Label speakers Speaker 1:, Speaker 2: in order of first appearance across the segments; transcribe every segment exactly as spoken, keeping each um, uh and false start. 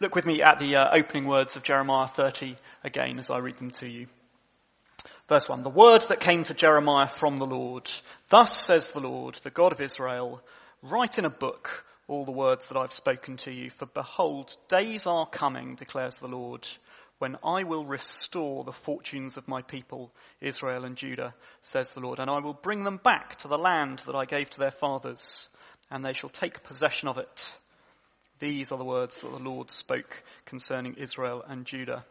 Speaker 1: Look with me at the uh, opening words of Jeremiah thirty again as I read them to you. Verse one, the word that came to Jeremiah from the Lord. Thus says the Lord, the God of Israel, write in a book all the words that I've spoken to you. For behold, days are coming, declares the Lord, when I will restore the fortunes of my people, Israel and Judah, says the Lord. And I will bring them back to the land that I gave to their fathers, and they shall take possession of it. These are the words that the Lord spoke concerning Israel and Judah.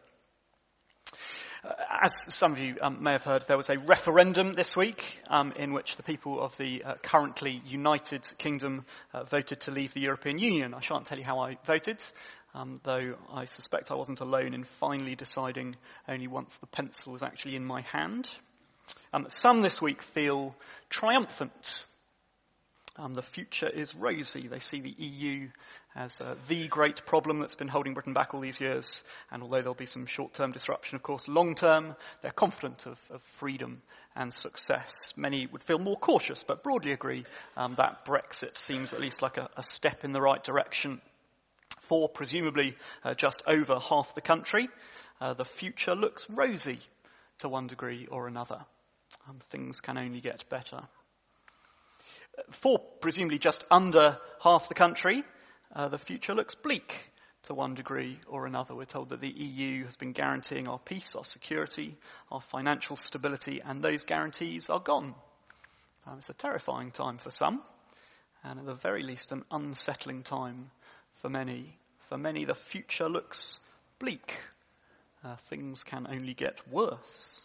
Speaker 1: As some of you um, may have heard, there was a referendum this week um, in which the people of the uh, currently United Kingdom uh, voted to leave the European Union. I shan't tell you how I voted, um, though I suspect I wasn't alone in finally deciding only once the pencil was actually in my hand. Um, some this week feel triumphant. Um, the future is rosy. They see the E U as uh, the great problem that's been holding Britain back all these years. And although there'll be some short-term disruption, of course, long-term, they're confident of, of freedom and success. Many would feel more cautious, but broadly agree um, that Brexit seems at least like a, a step in the right direction. For presumably uh, just over half the country, uh, the future looks rosy to one degree or another. Um, things can only get better. For presumably just under half the country, uh, the future looks bleak to one degree or another. We're told that the E U has been guaranteeing our peace, our security, our financial stability, and those guarantees are gone. Um, it's a terrifying time for some, and at the very least an unsettling time for many. For many, the future looks bleak. Uh, things can only get worse.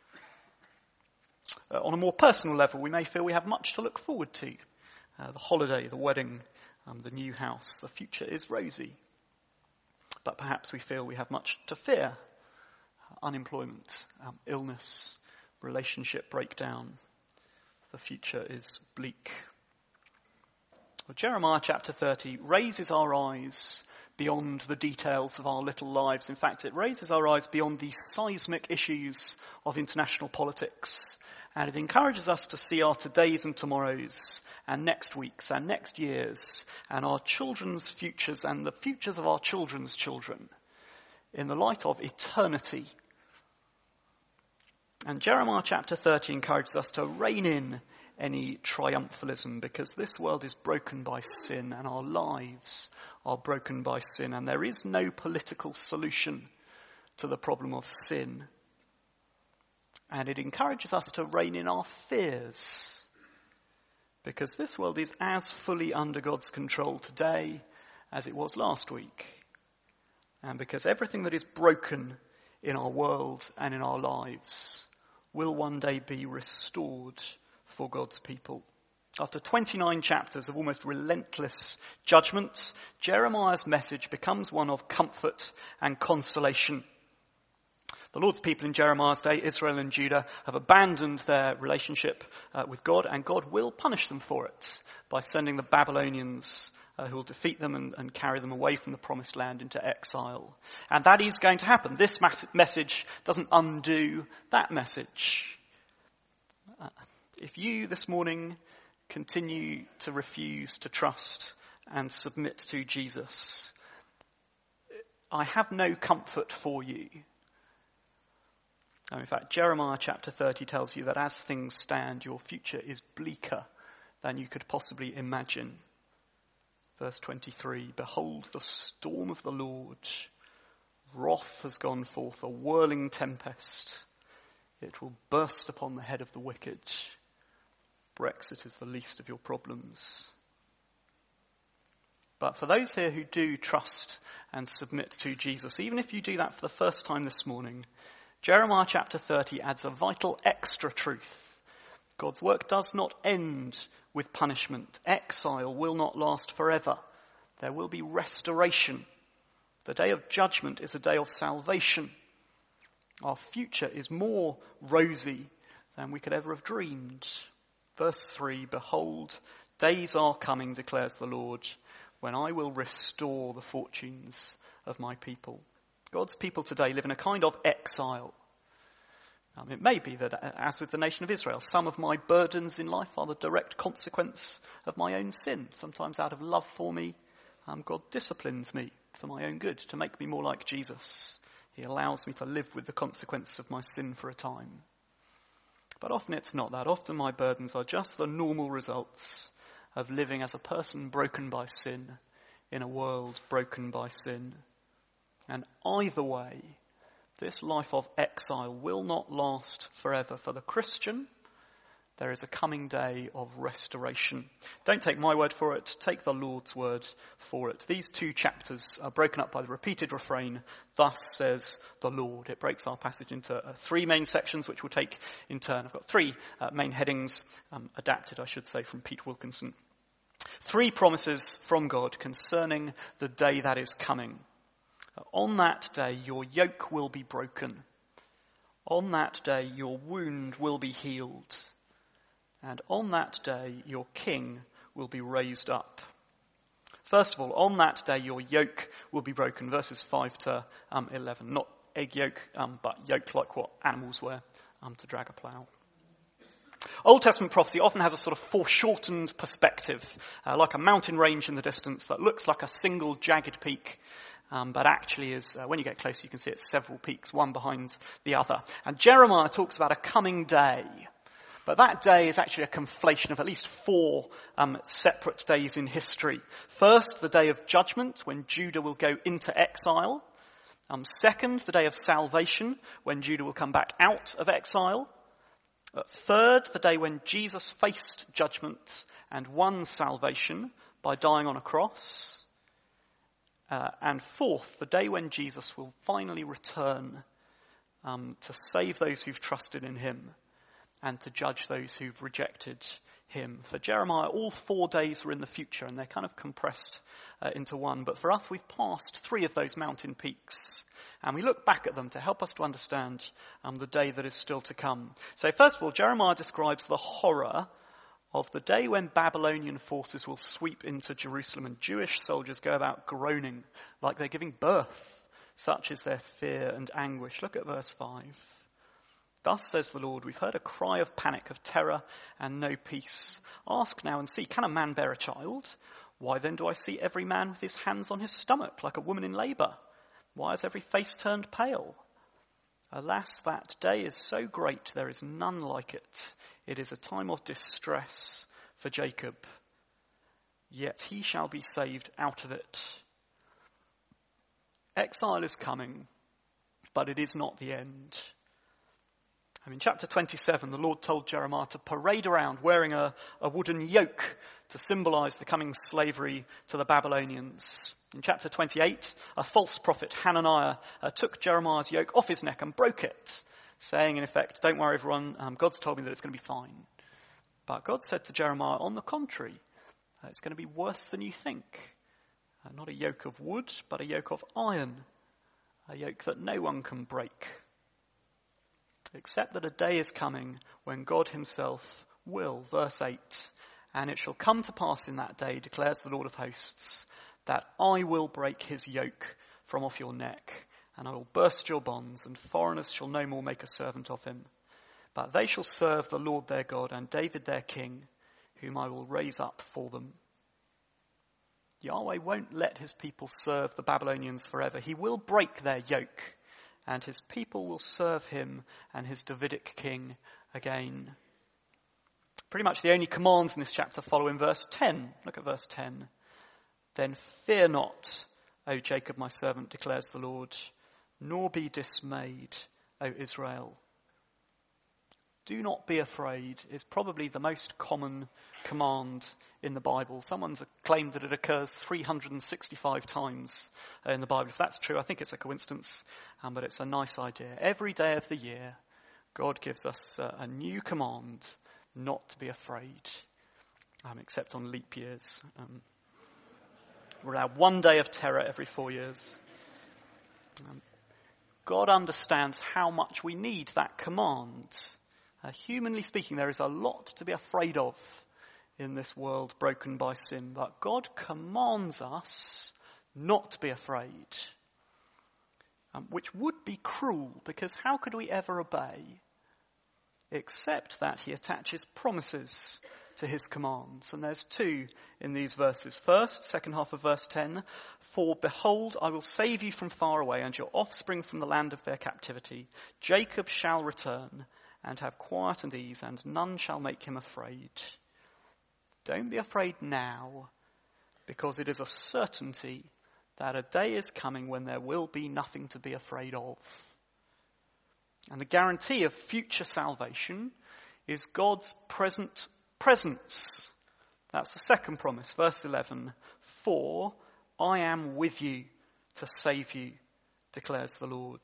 Speaker 1: Uh, on a more personal level, we may feel we have much to look forward to. Uh, the holiday, the wedding, um, the new house. The future is rosy. But perhaps we feel we have much to fear. Uh, unemployment, um, illness, relationship breakdown. The future is bleak. Well, Jeremiah chapter thirty raises our eyes beyond the details of our little lives. In fact, it raises our eyes beyond the seismic issues of international politics. And it encourages us to see our todays and tomorrows and next weeks and next years and our children's futures and the futures of our children's children in the light of eternity. And Jeremiah chapter thirty encourages us to rein in any triumphalism because this world is broken by sin and our lives are broken by sin, and there is no political solution to the problem of sin. And it encourages us to rein in our fears, because this world is as fully under God's control today as it was last week. And because everything that is broken in our world and in our lives will one day be restored for God's people. After twenty-nine chapters of almost relentless judgment, Jeremiah's message becomes one of comfort and consolation. The Lord's people in Jeremiah's day, Israel and Judah, have abandoned their relationship uh, with God, and God will punish them for it by sending the Babylonians uh, who will defeat them and, and carry them away from the promised land into exile. And that is going to happen. This mas- message doesn't undo that message. Uh, if you this morning continue to refuse to trust and submit to Jesus, I have no comfort for you. And in fact, Jeremiah chapter thirty tells you that as things stand, your future is bleaker than you could possibly imagine. Verse twenty-three, behold, the storm of the Lord, wrath has gone forth, a whirling tempest. It will burst upon the head of the wicked. Brexit is the least of your problems. But for those here who do trust and submit to Jesus, even if you do that for the first time this morning, Jeremiah chapter thirty adds a vital extra truth. God's work does not end with punishment. Exile will not last forever. There will be restoration. The day of judgment is a day of salvation. Our future is more rosy than we could ever have dreamed. Verse three, behold, days are coming, declares the Lord, when I will restore the fortunes of my people. God's people today live in a kind of exile. Um, it may be that, as with the nation of Israel, some of my burdens in life are the direct consequence of my own sin. Sometimes out of love for me, um, God disciplines me for my own good, to make me more like Jesus. He allows me to live with the consequences of my sin for a time. But often it's not that. Often my burdens are just the normal results of living as a person broken by sin in a world broken by sin. And either way, this life of exile will not last forever. For the Christian, there is a coming day of restoration. Don't take my word for it, take the Lord's word for it. These two chapters are broken up by the repeated refrain, "Thus says the Lord." It breaks our passage into uh, three main sections, which we'll take in turn. I've got three uh, main headings, um, adapted, I should say, from Pete Wilkinson. Three promises from God concerning the day that is coming. On that day, your yoke will be broken. On that day, your wound will be healed. And on that day, your king will be raised up. First of all, on that day, your yoke will be broken. Verses five to um, eleven. Not egg yolk, um, but yoke like what animals wear um, to drag a plough. Old Testament prophecy often has a sort of foreshortened perspective, uh, like a mountain range in the distance that looks like a single jagged peak, um, but actually is, uh, when you get closer, you can see it's several peaks, one behind the other. And Jeremiah talks about a coming day. But that day is actually a conflation of at least four um, separate days in history. First, the day of judgment, when Judah will go into exile. Um, second, the day of salvation, when Judah will come back out of exile. Uh, third, the day when Jesus faced judgment and won salvation by dying on a cross. Uh, and fourth, the day when Jesus will finally return um, to save those who've trusted in him and to judge those who've rejected him. For Jeremiah, all four days were in the future, and they're kind of compressed uh, into one. But for us, we've passed three of those mountain peaks, and we look back at them to help us to understand um, the day that is still to come. So first of all, Jeremiah describes the horror of the day when Babylonian forces will sweep into Jerusalem, and Jewish soldiers go about groaning like they're giving birth. Such is their fear and anguish. Look at verse five. Thus says the Lord, we've heard a cry of panic, of terror, and no peace. Ask now and see, can a man bear a child? Why then do I see every man with his hands on his stomach, like a woman in labour? Why is every face turned pale? Alas, that day is so great, there is none like it. It is a time of distress for Jacob, yet he shall be saved out of it. Exile is coming, but it is not the end. In chapter twenty-seven, the Lord told Jeremiah to parade around wearing a, a wooden yoke to symbolize the coming slavery to the Babylonians. In chapter twenty-eight, a false prophet, Hananiah, uh, took Jeremiah's yoke off his neck and broke it, saying in effect, don't worry everyone, um, God's told me that it's going to be fine. But God said to Jeremiah, on the contrary, uh, it's going to be worse than you think. Uh, not a yoke of wood, but a yoke of iron, a yoke that no one can break. Except that a day is coming when God himself will, verse eight, and it shall come to pass in that day, declares the Lord of hosts, that I will break his yoke from off your neck, and I will burst your bonds, and foreigners shall no more make a servant of him. But they shall serve the Lord their God, and David their king, whom I will raise up for them. Yahweh won't let his people serve the Babylonians forever. He will break their yoke, and his people will serve him and his Davidic king again. Pretty much the only commands in this chapter follow in verse ten. Look at verse ten. Then fear not, O Jacob my servant, declares the Lord, nor be dismayed, O Israel. Do not be afraid is probably the most common command in the Bible. Someone's claimed that it occurs three hundred sixty-five times in the Bible. If that's true, I think it's a coincidence, um, but it's a nice idea. Every day of the year, God gives us uh, a new command not to be afraid, um, except on leap years. Um, we're allowed one day of terror every four years. Um, God understands how much we need that command. Uh, humanly speaking, there is a lot to be afraid of in this world broken by sin, but God commands us not to be afraid, um, which would be cruel, because how could we ever obey, except that he attaches promises to his commands. And there's two in these verses. First, second half of verse ten, for behold, I will save you from far away and your offspring from the land of their captivity. Jacob shall return and have quiet and ease, and none shall make him afraid. Don't be afraid now, because it is a certainty that a day is coming when there will be nothing to be afraid of. And the guarantee of future salvation is God's present presence. That's the second promise, verse eleven. For I am with you to save you, declares the Lord.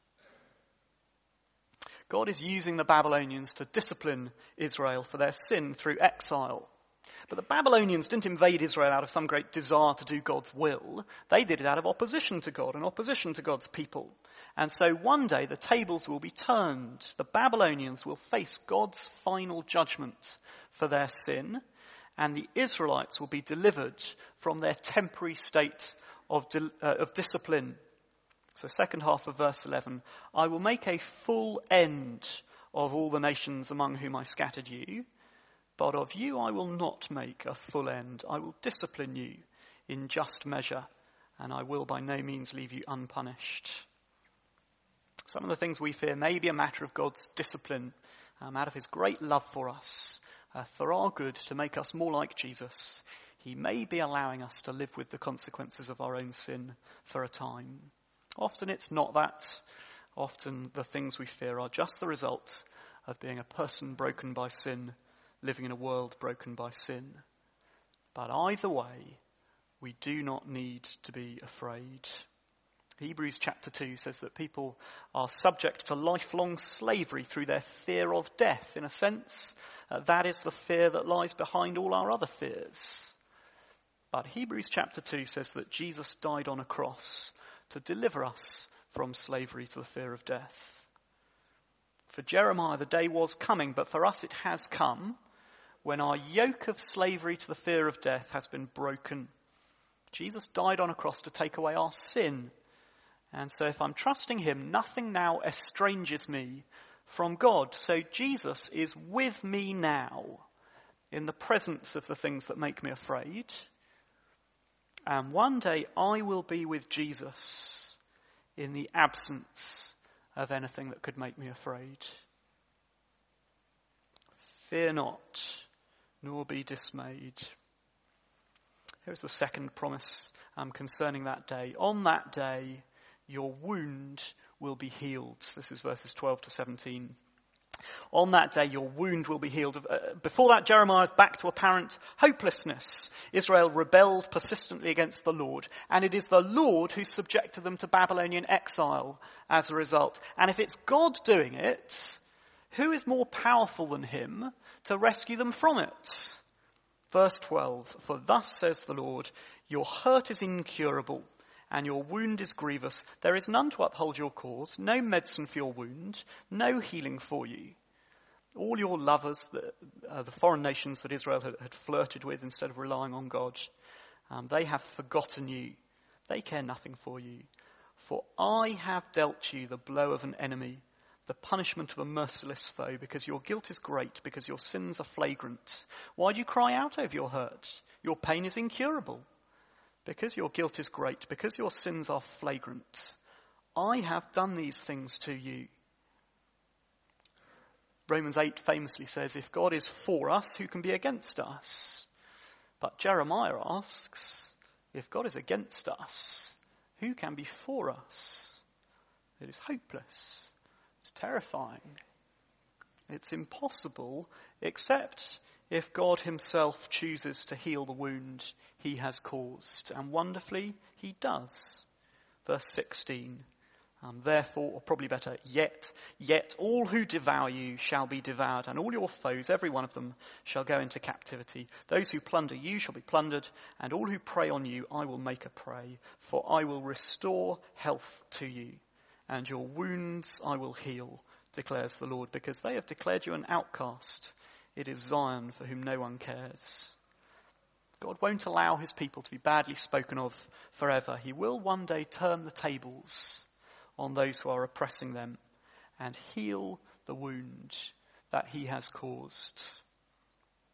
Speaker 1: God is using the Babylonians to discipline Israel for their sin through exile. But the Babylonians didn't invade Israel out of some great desire to do God's will. They did it out of opposition to God and opposition to God's people. And so one day the tables will be turned. The Babylonians will face God's final judgment for their sin, and the Israelites will be delivered from their temporary state of, di- uh, of discipline. So second half of verse eleven, I will make a full end of all the nations among whom I scattered you, but of you I will not make a full end. I will discipline you in just measure, and I will by no means leave you unpunished. Some of the things we fear may be a matter of God's discipline, um, out of his great love for us, uh, for our good, to make us more like Jesus. He may be allowing us to live with the consequences of our own sin for a time. Often it's not that. Often the things we fear are just the result of being a person broken by sin, living in a world broken by sin. But either way, we do not need to be afraid. Hebrews chapter two says that people are subject to lifelong slavery through their fear of death. In a sense, uh, that is the fear that lies behind all our other fears. But Hebrews chapter two says that Jesus died on a cross to deliver us from slavery to the fear of death. For Jeremiah, the day was coming, but for us it has come, when our yoke of slavery to the fear of death has been broken. Jesus died on a cross to take away our sin. And so if I'm trusting him, nothing now estranges me from God. So Jesus is with me now in the presence of the things that make me afraid. And one day I will be with Jesus in the absence of anything that could make me afraid. Fear not, nor be dismayed. Here's the second promise um, concerning that day. On that day, your wound will be healed. This is verses twelve to seventeen. On that day, your wound will be healed. Uh, before that, Jeremiah is back to apparent hopelessness. Israel rebelled persistently against the Lord, and it is the Lord who subjected them to Babylonian exile as a result. And if it's God doing it, who is more powerful than him to rescue them from it? Verse twelve, for thus says the Lord, your hurt is incurable, and your wound is grievous. There is none to uphold your cause, no medicine for your wound, no healing for you. All your lovers, the, uh, the foreign nations that Israel had, had flirted with instead of relying on God, um, they have forgotten you. They care nothing for you. For I have dealt you the blow of an enemy, the punishment of a merciless foe, because your guilt is great, because your sins are flagrant. Why do you cry out over your hurt? Your pain is incurable. Because your guilt is great, because your sins are flagrant, I have done these things to you. Romans eight famously says, if God is for us, who can be against us? But Jeremiah asks, if God is against us, who can be for us? It is hopeless. It's terrifying. It's impossible, except if God himself chooses to heal the wound he has caused. And wonderfully, he does. Verse sixteen, um, therefore, or probably better, yet, yet all who devour you shall be devoured, and all your foes, every one of them, shall go into captivity. Those who plunder you shall be plundered, and all who prey on you I will make a prey. For I will restore health to you, and your wounds I will heal, declares the Lord, because they have declared you an outcast. It is Zion for whom no one cares. God won't allow his people to be badly spoken of forever. He will one day turn the tables on those who are oppressing them and heal the wound that he has caused.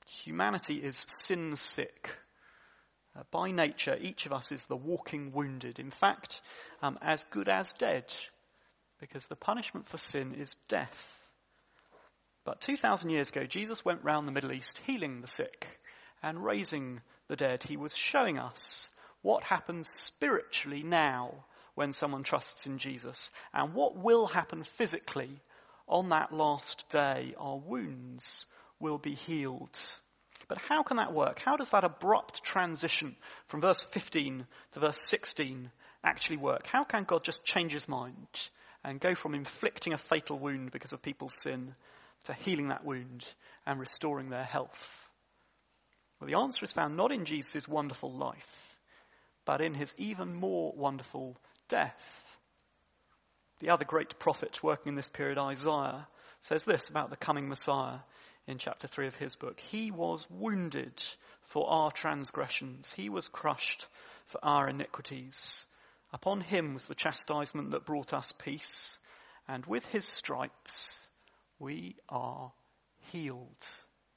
Speaker 1: Humanity is sin sick. Uh, by nature, each of us is the walking wounded. In fact, um, as good as dead, because the punishment for sin is death. But two thousand years ago, Jesus went round the Middle East healing the sick and raising the dead. He was showing us what happens spiritually now when someone trusts in Jesus, and what will happen physically on that last day. Our wounds will be healed. But how can that work? How does that abrupt transition from verse fifteen to verse sixteen actually work? How can God just change his mind and go from inflicting a fatal wound because of people's sin to healing that wound and restoring their health? Well, the answer is found not in Jesus' wonderful life, but in his even more wonderful death. The other great prophet working in this period, Isaiah, says this about the coming Messiah in chapter three of his book. He was wounded for our transgressions. He was crushed for our iniquities. Upon him was the chastisement that brought us peace, and with his stripes we are healed.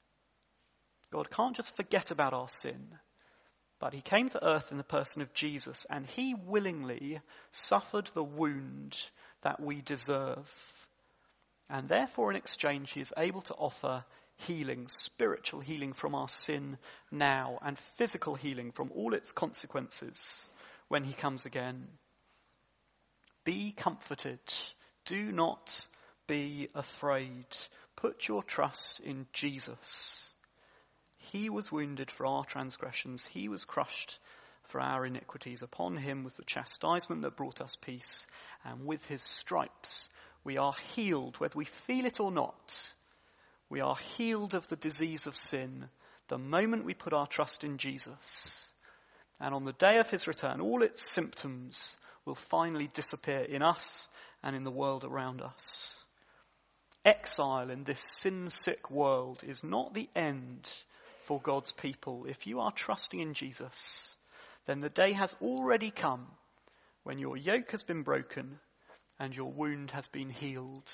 Speaker 1: God can't just forget about our sin, but he came to earth in the person of Jesus, and he willingly suffered the wound that we deserve. And therefore, in exchange, he is able to offer healing, spiritual healing from our sin now, and physical healing from all its consequences when he comes again. Be comforted. Do not be afraid. Put your trust in Jesus. He was wounded for our transgressions. He was crushed for our iniquities. Upon him was the chastisement that brought us peace. And with his stripes we are healed, whether we feel it or not. We are healed of the disease of sin the moment we put our trust in Jesus. And on the day of his return, all its symptoms will finally disappear in us and in the world around us. Exile in this sin-sick world is not the end for God's people. If you are trusting in Jesus, then the day has already come when your yoke has been broken and your wound has been healed.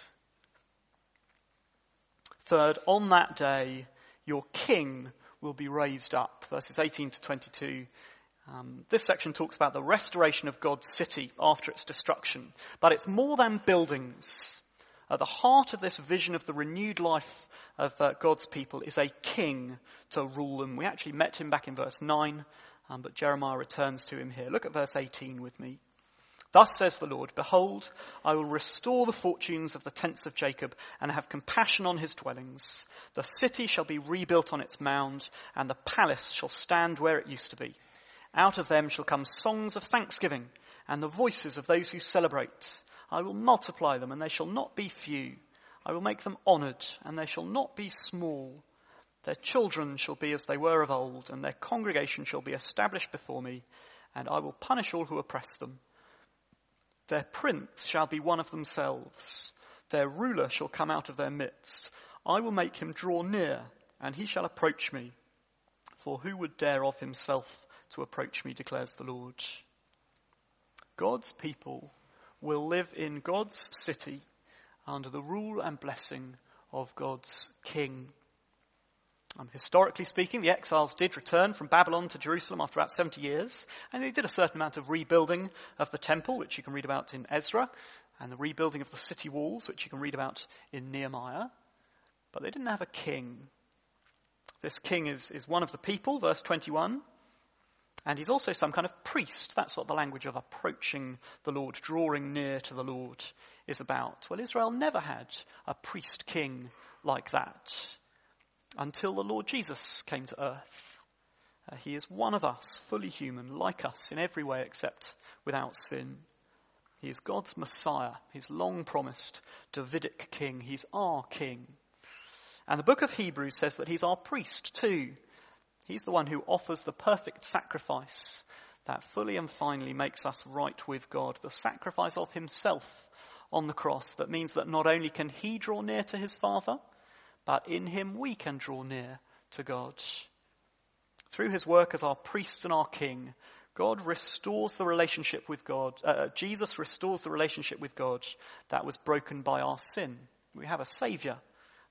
Speaker 1: Third, on that day, your king will be raised up. Verses eighteen to twenty-two. Um, this section talks about the restoration of God's city after its destruction. But it's more than buildings. At the heart of this vision of the renewed life of uh, God's people is a king to rule them. We actually met him back in verse nine, um, but Jeremiah returns to him here. Look at verse eighteen with me. Thus says the Lord, behold, I will restore the fortunes of the tents of Jacob and have compassion on his dwellings. The city shall be rebuilt on its mound, and the palace shall stand where it used to be. Out of them shall come songs of thanksgiving and the voices of those who celebrate. I will multiply them, and they shall not be few. I will make them honoured, and they shall not be small. Their children shall be as they were of old, and their congregation shall be established before me, and I will punish all who oppress them. Their prince shall be one of themselves. Their ruler shall come out of their midst. I will make him draw near, and he shall approach me. For who would dare of himself to approach me, declares the Lord. God's people will live in God's city under the rule and blessing of God's king. Um, historically speaking, the exiles did return from Babylon to Jerusalem after about seventy years, and they did a certain amount of rebuilding of the temple, which you can read about in Ezra, and the rebuilding of the city walls, which you can read about in Nehemiah. But they didn't have a king. This king is, is one of the people, verse twenty-one, and he's also some kind of priest. That's what the language of approaching the Lord, drawing near to the Lord, is about. Well, Israel never had a priest king like that until the Lord Jesus came to earth. Uh, he is one of us, fully human, like us in every way except without sin. He is God's Messiah, his long-promised Davidic king. He's our king. And the book of Hebrews says that he's our priest too. He's the one who offers the perfect sacrifice that fully and finally makes us right with God. The sacrifice of himself on the cross that means that not only can he draw near to his Father, but in him we can draw near to God. Through his work as our priest and our king, God restores the relationship with God. Uh, Jesus restores the relationship with God that was broken by our sin. We have a saviour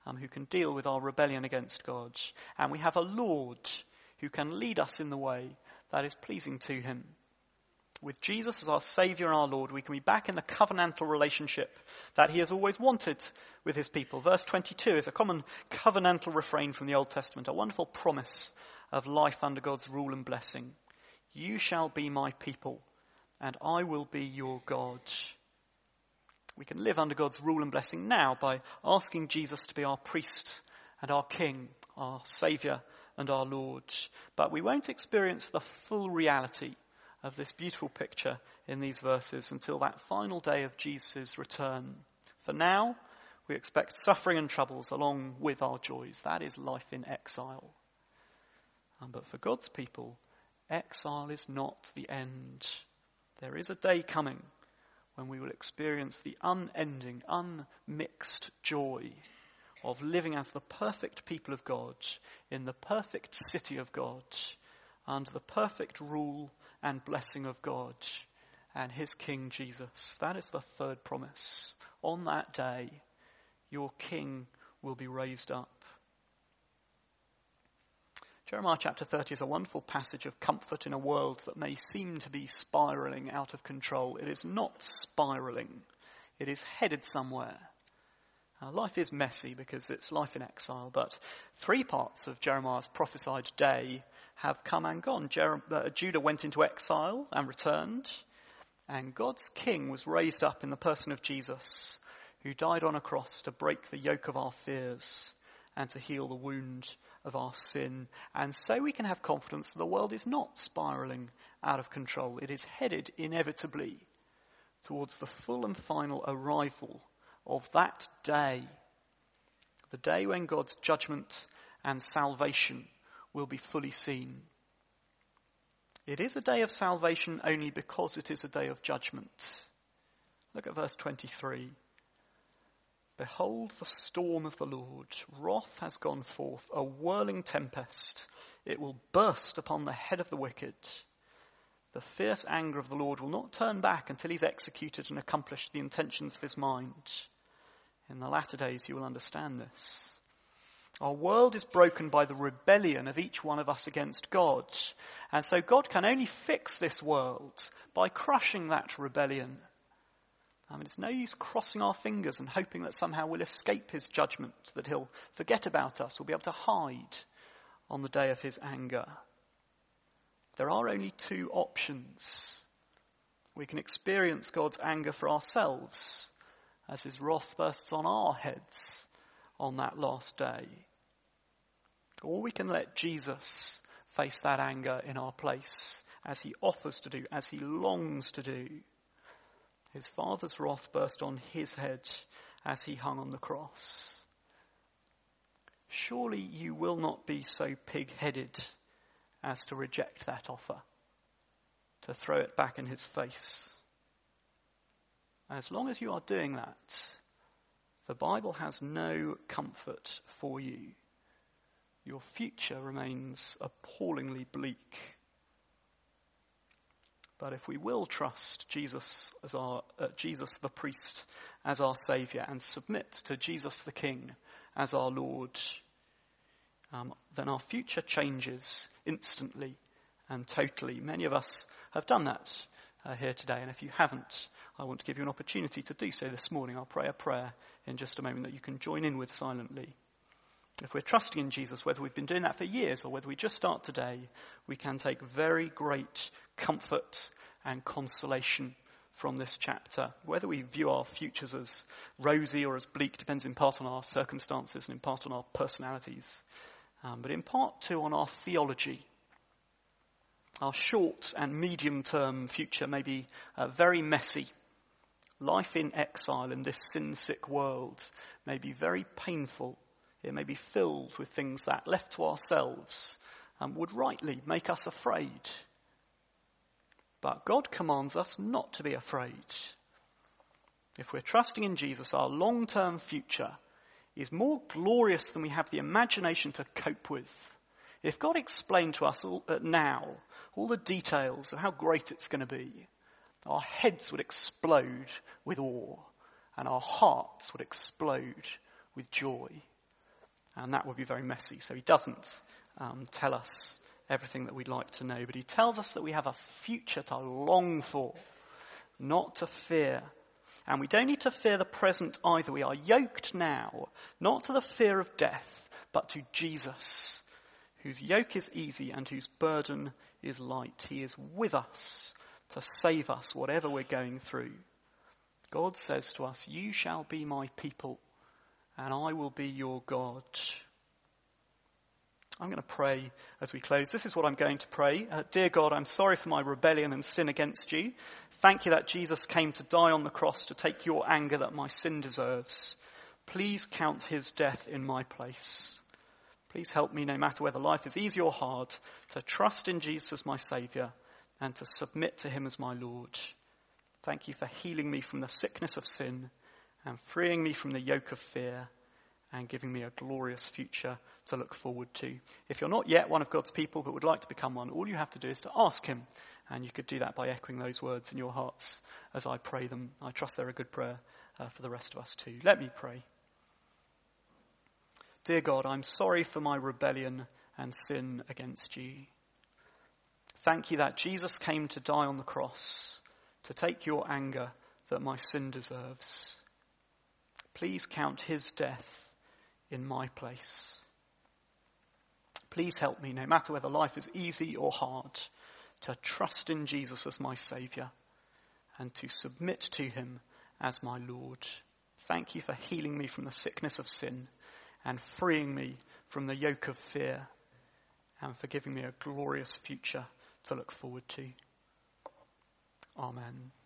Speaker 1: um, who can deal with our rebellion against God. And we have a Lord who can lead us in the way that is pleasing to him. With Jesus as our Saviour and our Lord, we can be back in the covenantal relationship that he has always wanted with his people. Verse twenty-two is a common covenantal refrain from the Old Testament, a wonderful promise of life under God's rule and blessing. You shall be my people, and I will be your God. We can live under God's rule and blessing now by asking Jesus to be our priest and our king, our Saviour and our Lord. But we won't experience the full reality of this beautiful picture in these verses until that final day of Jesus' return. For now, we expect suffering and troubles along with our joys. That is life in exile. Um, but for God's people, exile is not the end. There is a day coming when we will experience the unending, unmixed joy of living as the perfect people of God in the perfect city of God under the perfect rule and blessing of God and his King Jesus. That is the third promise. On that day, your King will be raised up. Jeremiah chapter thirty is a wonderful passage of comfort in a world that may seem to be spiraling out of control. It is not spiraling. It is headed somewhere. Now, life is messy because it's life in exile, but three parts of Jeremiah's prophesied day have come and gone. Jer- uh, Judah went into exile and returned, and God's king was raised up in the person of Jesus, who died on a cross to break the yoke of our fears and to heal the wound of our sin. And so we can have confidence that the world is not spiraling out of control. It is headed inevitably towards the full and final arrival of that day, the day when God's judgment and salvation will be fully seen. It is a day of salvation only because it is a day of judgment. Look at verse twenty-three. Behold, the storm of the Lord, wrath has gone forth, a whirling tempest. It will burst upon the head of the wicked. The fierce anger of the Lord will not turn back until he's executed and accomplished the intentions of his mind. In the latter days you will understand this. Our world is broken by the rebellion of each one of us against God. And so God can only fix this world by crushing that rebellion. I mean, it's no use crossing our fingers and hoping that somehow we'll escape his judgment, that he'll forget about us, we'll be able to hide on the day of his anger. There are only two options. We can experience God's anger for ourselves as his wrath bursts on our heads on that last day. Or we can let Jesus face that anger in our place, as he offers to do, as he longs to do. His Father's wrath burst on his head as he hung on the cross. Surely you will not be so pig-headed as to reject that offer, to throw it back in his face. As long as you are doing that, the Bible has no comfort for you. Your future remains appallingly bleak. But if we will trust Jesus as our uh, Jesus the priest as our Saviour and submit to Jesus the King as our Lord, um, then our future changes instantly and totally. Many of us have done that uh, here today, and if you haven't, I want to give you an opportunity to do so this morning. I'll pray a prayer in just a moment that you can join in with silently. If we're trusting in Jesus, whether we've been doing that for years or whether we just start today, we can take very great comfort and consolation from this chapter. Whether we view our futures as rosy or as bleak depends in part on our circumstances and in part on our personalities, um, but in part too on our theology. Our short and medium-term future may be uh, very messy. Life in exile in this sin-sick world may be very painful. It may be filled with things that, left to ourselves, um, would rightly make us afraid. But God commands us not to be afraid. If we're trusting in Jesus, our long-term future is more glorious than we have the imagination to cope with. If God explained to us all, uh, now all the details of how great it's going to be, our heads would explode with awe and our hearts would explode with joy. And that would be very messy. So he doesn't um, tell us everything that we'd like to know, but he tells us that we have a future to long for, not to fear. And we don't need to fear the present either. We are yoked now, not to the fear of death, but to Jesus, whose yoke is easy and whose burden is light. He is with us to save us, whatever we're going through. God says to us, you shall be my people, and I will be your God. I'm going to pray as we close. This is what I'm going to pray. Uh, Dear God, I'm sorry for my rebellion and sin against you. Thank you that Jesus came to die on the cross to take your anger that my sin deserves. Please count his death in my place. Please help me, no matter whether life is easy or hard, to trust in Jesus as my Saviour and to submit to him as my Lord. Thank you for healing me from the sickness of sin and freeing me from the yoke of fear and giving me a glorious future to look forward to. If you're not yet one of God's people but would like to become one, all you have to do is to ask him. And you could do that by echoing those words in your hearts as I pray them. I trust they're a good prayer uh, for the rest of us too. Let me pray. Dear God, I'm sorry for my rebellion and sin against you. Thank you that Jesus came to die on the cross to take your anger that my sin deserves. Please count his death in my place. Please help me, no matter whether life is easy or hard, to trust in Jesus as my Saviour and to submit to him as my Lord. Thank you for healing me from the sickness of sin and freeing me from the yoke of fear and for giving me a glorious future to look forward to. Amen.